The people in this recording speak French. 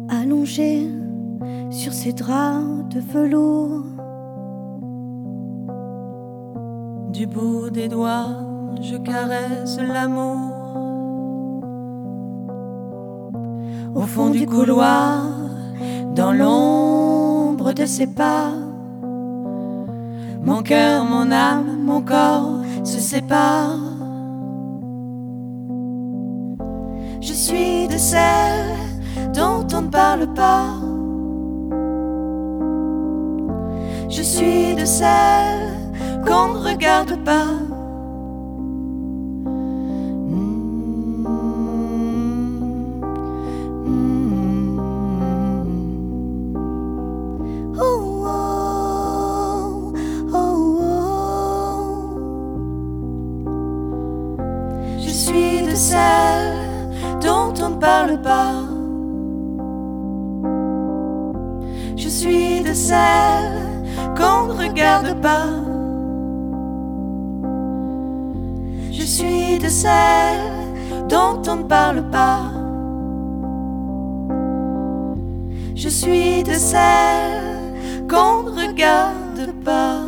allongée sur ces draps de velours. Du bout des doigts, je caresse l'amour. Au fond du couloir, dans l'ombre de ses pas, mon cœur, mon âme, mon corps se séparent. Je suis de celles dont on ne parle pas. Je suis de celles qu'on ne regarde pas. Je suis de celles dont on ne parle pas. Je suis de celles qu'on ne regarde pas. Je suis de celles dont on ne parle pas. Je suis de celles qu'on ne regarde pas.